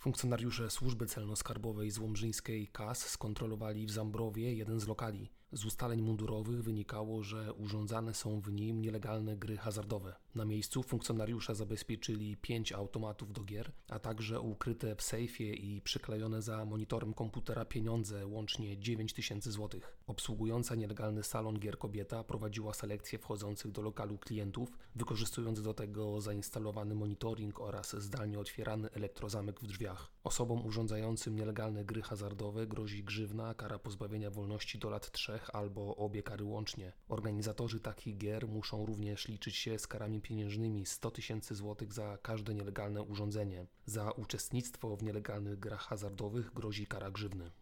Funkcjonariusze służby celno-skarbowej z łomżyńskiej KAS skontrolowali w Zambrowie jeden z lokali. Z ustaleń mundurowych wynikało, że urządzane są w nim nielegalne gry hazardowe. Na miejscu funkcjonariusze zabezpieczyli 5 automatów do gier, a także ukryte w sejfie i przyklejone za monitorem komputera pieniądze, łącznie 9 000 złotych. Obsługująca nielegalny salon gier kobieta prowadziła selekcję wchodzących do lokalu klientów, wykorzystując do tego zainstalowany monitoring oraz zdalnie otwierany elektrozamek w drzwiach. Osobom urządzającym nielegalne gry hazardowe grozi grzywna, kara pozbawienia wolności do lat 3 albo obie kary łącznie. Organizatorzy takich gier muszą również liczyć się z karami pieniężnymi 100 000 złotych za każde nielegalne urządzenie. Za uczestnictwo w nielegalnych grach hazardowych grozi kara grzywny.